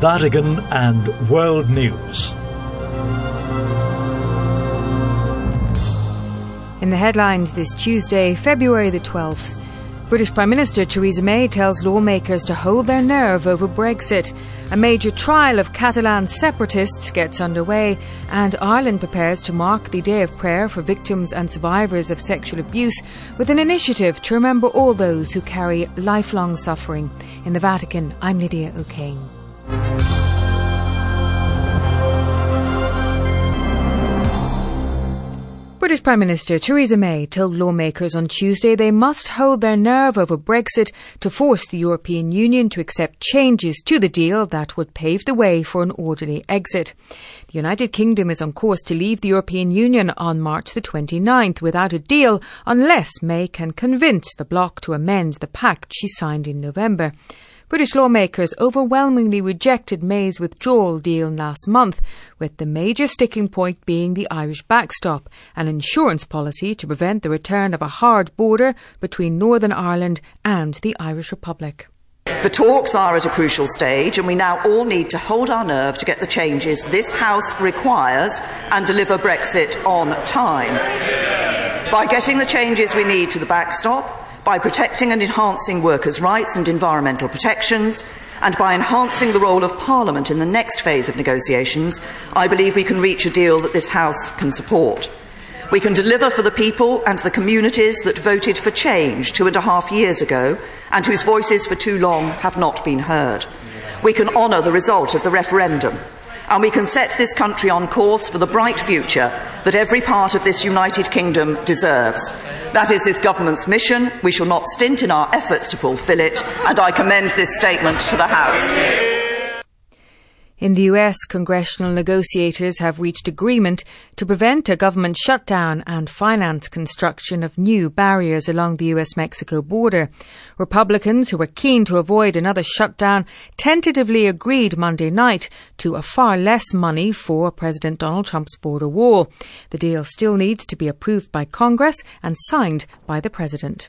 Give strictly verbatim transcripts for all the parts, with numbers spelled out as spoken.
Vatican and World News. In the headlines this Tuesday, February the twelfth, British Prime Minister Theresa May tells lawmakers to hold their nerve over Brexit. A major trial of Catalan separatists gets underway, and Ireland prepares to mark the Day of Prayer for victims and survivors of sexual abuse with an initiative to remember all those who carry lifelong suffering. In the Vatican, I'm Lydia O'Kane. British Prime Minister Theresa May told lawmakers on Tuesday they must hold their nerve over Brexit to force the European Union to accept changes to the deal that would pave the way for an orderly exit. The United Kingdom is on course to leave the European Union on March the twenty-ninth without a deal unless May can convince the bloc to amend the pact she signed in November. British lawmakers overwhelmingly rejected May's withdrawal deal last month, with the major sticking point being the Irish backstop, an insurance policy to prevent the return of a hard border between Northern Ireland and the Irish Republic. The talks are at a crucial stage, and we now all need to hold our nerve to get the changes this House requires and deliver Brexit on time. By getting the changes we need to the backstop, by protecting and enhancing workers' rights and environmental protections, and by enhancing the role of Parliament in the next phase of negotiations, I believe we can reach a deal that this House can support. We can deliver for the people and the communities that voted for change two and a half years ago and whose voices for too long have not been heard. We can honour the result of the referendum, and we can set this country on course for the bright future that every part of this United Kingdom deserves. That is this government's mission. We shall not stint in our efforts to fulfil it, and I commend this statement to the House. In the U S, congressional negotiators have reached agreement to prevent a government shutdown and finance construction of new barriers along the U S Mexico border. Republicans, who were keen to avoid another shutdown, tentatively agreed Monday night to a far less money for President Donald Trump's border wall. The deal still needs to be approved by Congress and signed by the President.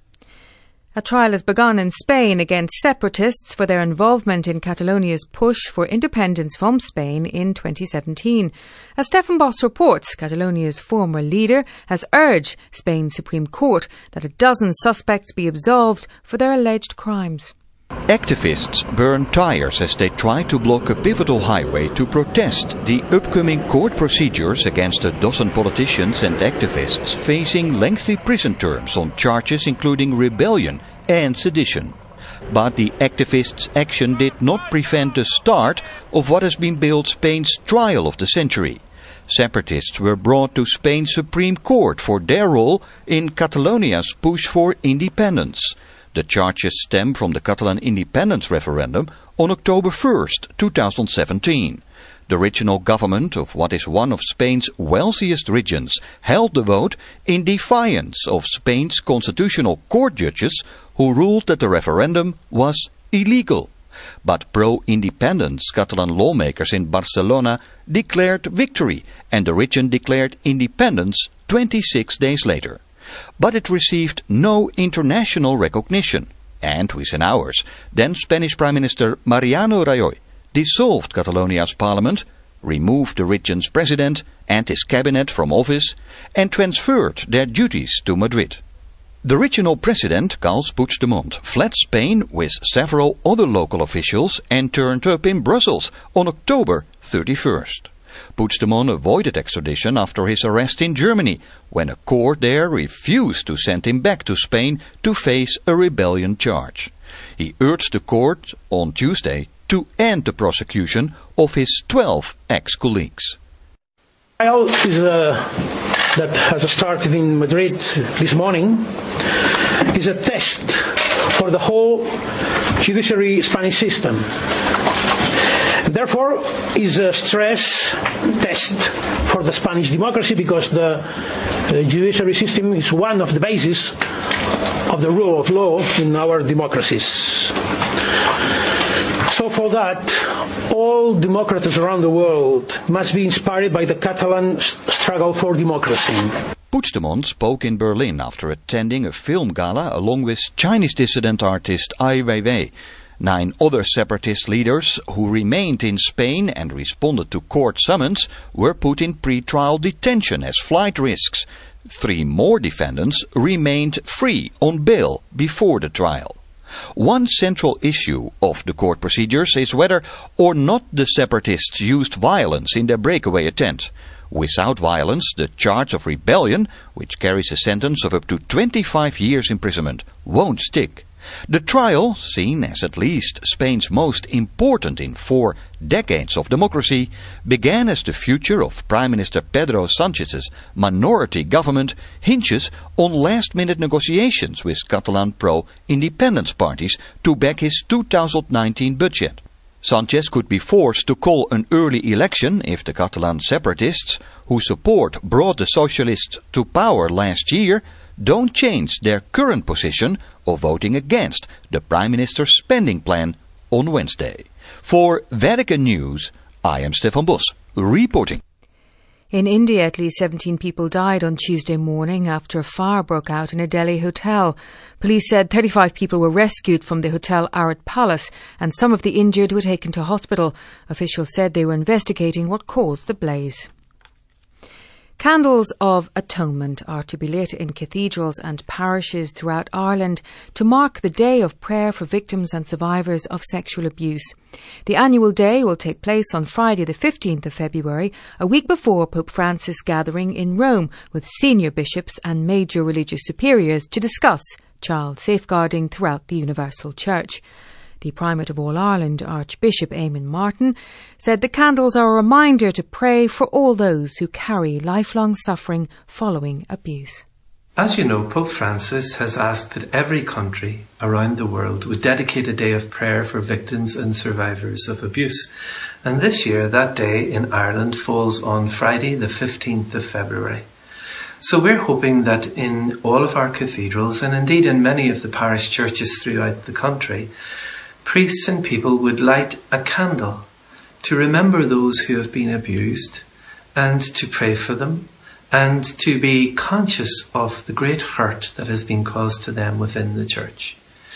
A trial has begun in Spain against separatists for their involvement in Catalonia's push for independence from Spain in twenty seventeen. As Stefan Boss reports, Catalonia's former leader has urged Spain's Supreme Court that a dozen suspects be absolved for their alleged crimes. Activists burn tires as they try to block a pivotal highway to protest the upcoming court procedures against a dozen politicians and activists facing lengthy prison terms on charges including rebellion and sedition. But the activists' action did not prevent the start of what has been billed Spain's trial of the century. Separatists were brought to Spain's Supreme Court for their role in Catalonia's push for independence. The charges stem from the Catalan independence referendum on October first, two thousand seventeen. The regional government of what is one of Spain's wealthiest regions held the vote in defiance of Spain's constitutional court judges who ruled that the referendum was illegal. But pro-independence Catalan lawmakers in Barcelona declared victory, and the region declared independence twenty-six days later. But it received no international recognition, and within hours, then Spanish Prime Minister Mariano Rajoy dissolved Catalonia's parliament, removed the region's president and his cabinet from office, and transferred their duties to Madrid. The regional president, Carles Puigdemont, fled Spain with several other local officials and turned up in Brussels on October thirty-first. Puigdemont avoided extradition after his arrest in Germany, when a court there refused to send him back to Spain to face a rebellion charge. He urged the court on Tuesday to end the prosecution of his twelve ex-colleagues. The trial is, uh, that has started in Madrid this morning is a test for the whole judiciary Spanish system. Therefore, is a stress test for the Spanish democracy, because the, the judiciary system is one of the bases of the rule of law in our democracies. So for that, all democrats around the world must be inspired by the Catalan struggle for democracy. Puigdemont spoke in Berlin after attending a film gala along with Chinese dissident artist Ai Weiwei. Nine other separatist leaders who remained in Spain and responded to court summons were put in pre-trial detention as flight risks. Three more defendants remained free on bail before the trial. One central issue of the court procedures is whether or not the separatists used violence in their breakaway attempt. Without violence, the charge of rebellion, which carries a sentence of up to twenty-five years imprisonment, won't stick. The trial, seen as at least Spain's most important in four decades of democracy, began as the future of Prime Minister Pedro Sánchez's minority government hinges on last-minute negotiations with Catalan pro-independence parties to back his two thousand nineteen budget. Sánchez could be forced to call an early election if the Catalan separatists, whose support brought the socialists to power last year, don't change their current position of voting against the Prime Minister's spending plan on Wednesday. For Vatican News, I am Stefan Bos, reporting. In India, at least seventeen people died on Tuesday morning after a fire broke out in a Delhi hotel. Police said thirty-five people were rescued from the Hotel Arat Palace and some of the injured were taken to hospital. Officials said they were investigating what caused the blaze. Candles of Atonement are to be lit in cathedrals and parishes throughout Ireland to mark the Day of Prayer for Victims and Survivors of Sexual Abuse. The annual day will take place on Friday the fifteenth of February, a week before Pope Francis' gathering in Rome with senior bishops and major religious superiors to discuss child safeguarding throughout the Universal Church. The Primate of All Ireland, Archbishop Eamon Martin, said the candles are a reminder to pray for all those who carry lifelong suffering following abuse. As you know, Pope Francis has asked that every country around the world would dedicate a day of prayer for victims and survivors of abuse. And this year, that day in Ireland falls on Friday, the fifteenth of February. So we're hoping that in all of our cathedrals, and indeed in many of the parish churches throughout the country, priests and people would light a candle to remember those who have been abused and to pray for them and to be conscious of the great hurt that has been caused to them within the church.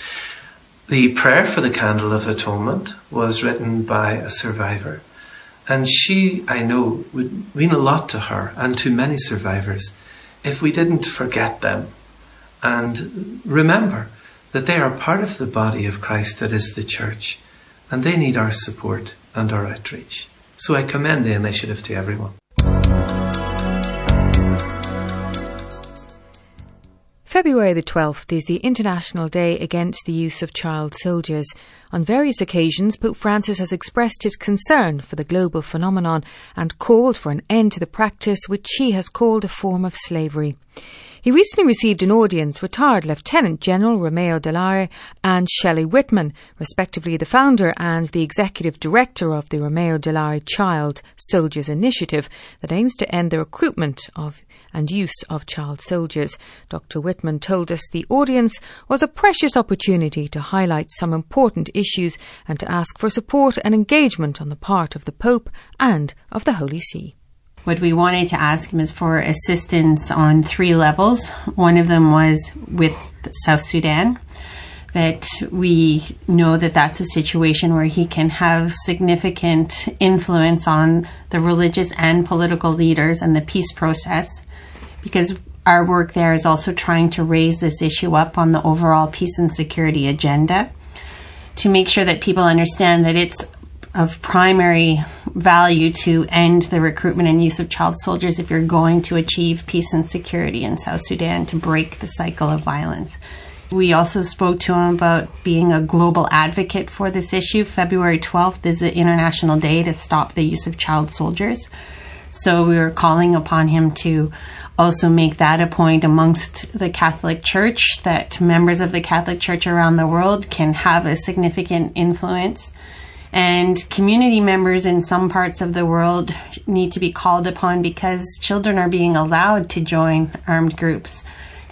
The prayer for the Candle of Atonement was written by a survivor, and she, I know, would mean a lot to her and to many survivors if we didn't forget them and remember that they are part of the body of Christ that is the church, and they need our support and our outreach. So I commend the initiative to everyone. February the twelfth is the International Day Against the Use of Child Soldiers. On various occasions, Pope Francis has expressed his concern for the global phenomenon and called for an end to the practice which he has called a form of slavery. He recently received an audience retired Lieutenant General Romeo Dallaire and Shelley Whitman, respectively the founder and the executive director of the Romeo Dallaire Child Soldiers Initiative that aims to end the recruitment of and use of child soldiers. Doctor Whitman told us the audience was a precious opportunity to highlight some important issues and to ask for support and engagement on the part of the Pope and of the Holy See. What we wanted to ask him is for assistance on three levels. One of them was with South Sudan, that we know that that's a situation where he can have significant influence on the religious and political leaders and the peace process, because our work there is also trying to raise this issue up on the overall peace and security agenda to make sure that people understand that it's of primary value to end the recruitment and use of child soldiers if you're going to achieve peace and security in South Sudan, to break the cycle of violence. We also spoke to him about being a global advocate for this issue. February twelfth is the International Day to stop the use of child soldiers. So we were calling upon him to also make that a point amongst the Catholic Church, that members of the Catholic Church around the world can have a significant influence. And community members in some parts of the world need to be called upon, because children are being allowed to join armed groups.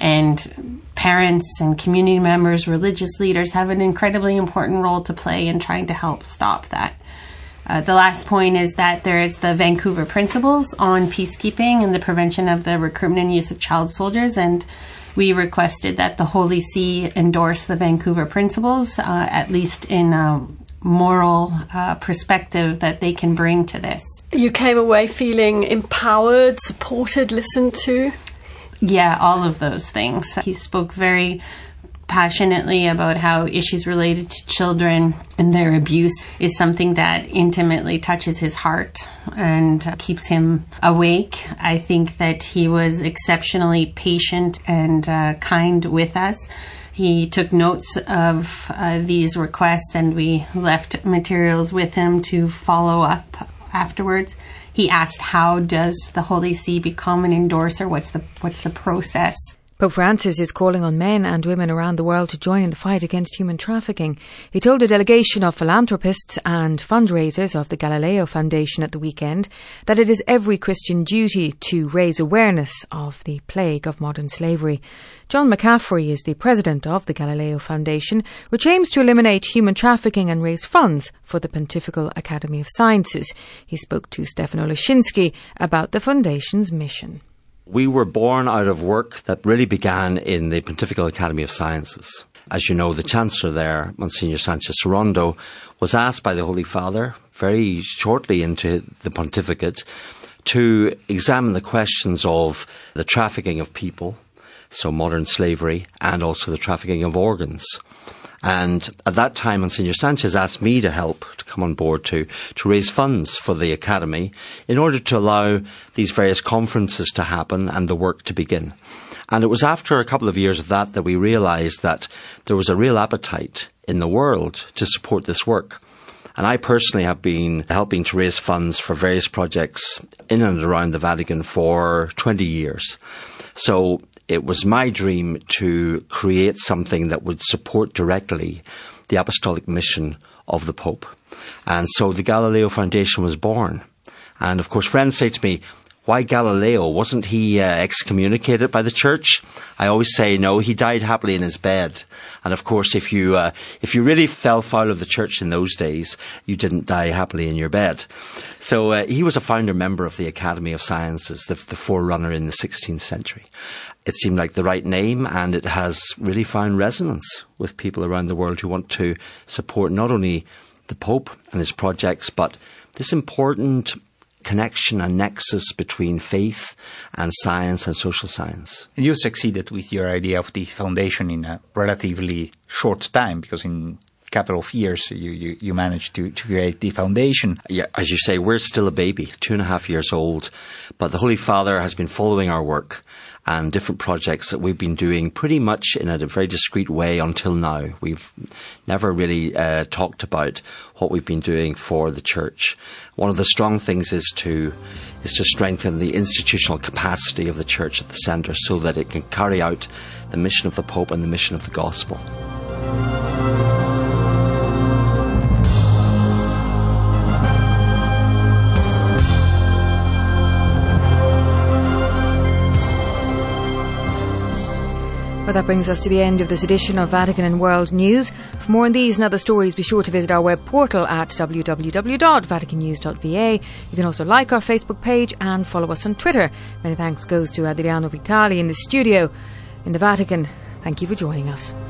And parents and community members, religious leaders have an incredibly important role to play in trying to help stop that. Uh, the last point is that there is the Vancouver Principles on peacekeeping and the prevention of the recruitment and use of child soldiers. And we requested that the Holy See endorse the Vancouver Principles, uh, at least in a moral uh, perspective that they can bring to this. You came away feeling empowered, supported, listened to? Yeah, all of those things. He spoke very passionately about how issues related to children and their abuse is something that intimately touches his heart and keeps him awake. I think that he was exceptionally patient and uh, kind with us. He took notes of uh, these requests, and we left materials with him to follow up afterwards. He asked, how does the Holy See become an endorser? What's the what's the process? Pope Francis is calling on men and women around the world to join in the fight against human trafficking. He told a delegation of philanthropists and fundraisers of the Galileo Foundation at the weekend that it is every Christian duty to raise awareness of the plague of modern slavery. John McCaffrey is the president of the Galileo Foundation, which aims to eliminate human trafficking and raise funds for the Pontifical Academy of Sciences. He spoke to Stefano Lashinsky about the foundation's mission. We were born out of work that really began in the Pontifical Academy of Sciences. As you know, the Chancellor there, Monsignor Sanchez Sorondo, was asked by the Holy Father very shortly into the pontificate to examine the questions of the trafficking of people, so modern slavery, and also the trafficking of organs. And at that time, Monsignor Sanchez asked me to help to come on board to, to raise funds for the Academy in order to allow these various conferences to happen and the work to begin. And it was after a couple of years of that that we realised that there was a real appetite in the world to support this work. And I personally have been helping to raise funds for various projects in and around the Vatican for twenty years. So it was my dream to create something that would support directly the apostolic mission of the Pope. And so the Galileo Foundation was born. And of course, friends say to me, why Galileo? Wasn't he uh, excommunicated by the church? I always say, no, he died happily in his bed. And of course, if you uh, if you really fell foul of the church in those days, you didn't die happily in your bed. So uh, he was a founder member of the Academy of Sciences, the, the forerunner in the sixteenth century. It seemed like the right name, and it has really found resonance with people around the world who want to support not only the Pope and his projects, but this important connection and nexus between faith and science and social science. You succeeded with your idea of the foundation in a relatively short time, because in a couple of years you, you, you managed to, to create the foundation. Yeah, as you say, we're still a baby, two and a half years old, but the Holy Father has been following our work and different projects that we've been doing pretty much in a very discreet way until now. We've never really uh, talked about what we've been doing for the Church. One of the strong things is to is to strengthen the institutional capacity of the Church at the centre so that it can carry out the mission of the Pope and the mission of the Gospel. Well, that brings us to the end of this edition of Vatican and World News. For more on these and other stories, be sure to visit our web portal at w w w dot vatican news dot v a. You can also like our Facebook page and follow us on Twitter. Many thanks goes to Adriano Vitali in the studio in the Vatican. Thank you for joining us.